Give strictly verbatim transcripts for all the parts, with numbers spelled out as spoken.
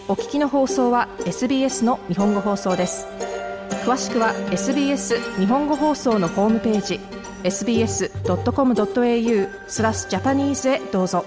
お聞きの放送は エスビーエス の日本語放送です。詳しくは エスビーエス 日本語放送のホームページ エスビーエスドットコムドットエーユー スラスジャパニーズへどうぞ。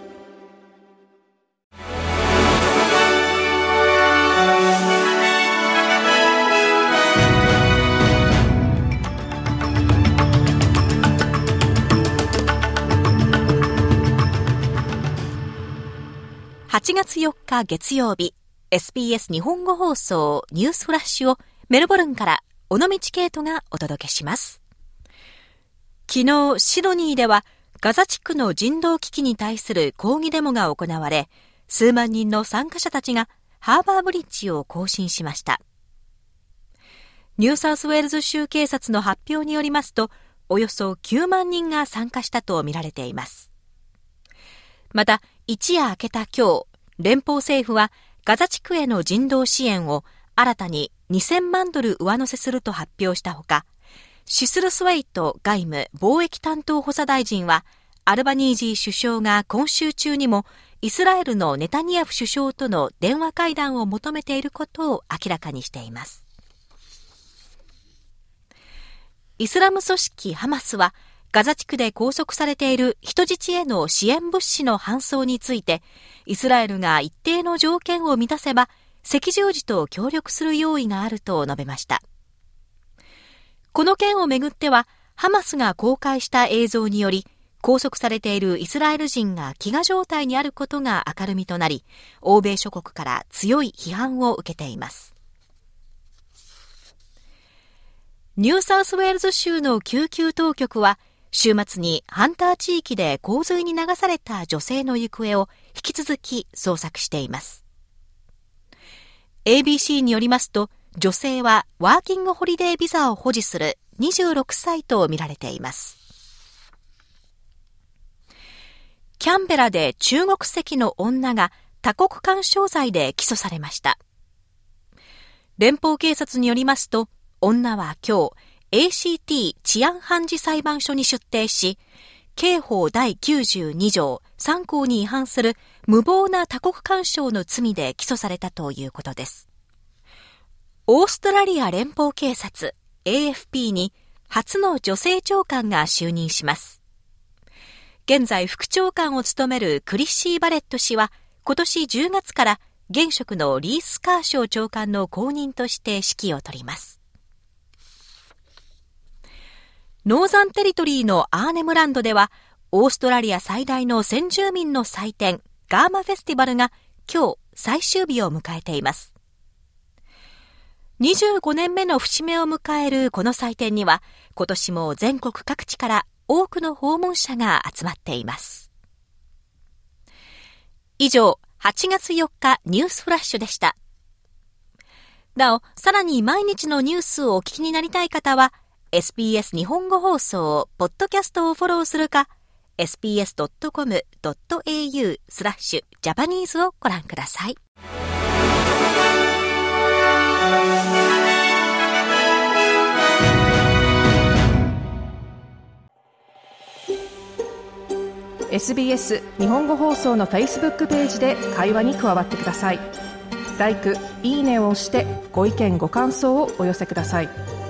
はちがつよっか月曜日、エスビーエス 日本語放送ニュースフラッシュをメルボルンから尾道ケイトがお届けします。昨日シドニーではガザ地区の人道危機に対する抗議デモが行われ、数万人の参加者たちがハーバーブリッジを行進しました。ニューサウスウェールズ州警察の発表によりますと、およそきゅうまんにんが参加したとみられています。また一夜明けた今日、連邦政府はガザ地区への人道支援を新たににせんまんドル上乗せすると発表したほか、シスルスウェイト外務貿易担当補佐大臣は、アルバニージー首相が今週中にもイスラエルのネタニヤフ首相との電話会談を求めていることを明らかにしています。イスラム組織ハマスは、ガザ地区で拘束されている人質への支援物資の搬送について、イスラエルが一定の条件を満たせば赤十字と協力する用意があると述べました。この件をめぐっては、ハマスが公開した映像により、拘束されているイスラエル人が飢餓状態にあることが明るみとなり、欧米諸国から強い批判を受けています。ニューサウスウェールズ州の救急当局は、週末にハンター地域で洪水に流された女性の行方を引き続き捜索しています。エービーシー によりますと、女性はワーキングホリデービザを保持するにじゅうろくさいと見られています。キャンベラで中国籍の女が多国間商罪で起訴されました。連邦警察によりますと、女は今日、エーシーティー 治安判事裁判所に出廷し、刑法だいきゅうじゅうにじょうさんこうに違反する無謀な多国干渉の罪で起訴されたということです。オーストラリア連邦警察 エーエフピー に初の女性長官が就任します。現在副長官を務めるクリッシー・バレット氏は、今年じゅうがつから現職のリース・カーショー長官の後任として指揮を執ります。ノーザンテリトリーのアーネムランドでは、オーストラリア最大の先住民の祭典ガーマフェスティバルが今日最終日を迎えています。にじゅうごねんめの節目を迎えるこの祭典には、今年も全国各地から多くの訪問者が集まっています。以上、はちがつよっかニュースフラッシュでした。なお、さらに毎日のニュースをお聞きになりたい方は、エスビーエス 日本語放送ポッドキャストをフォローするか、エスビーエスドットコムドットエーユー スラッシュジャパニーズをご覧ください。 エスビーエス 日本語放送の Facebook ページで会話に加わってください。ライク、いいねを押してご意見ご感想をお寄せください。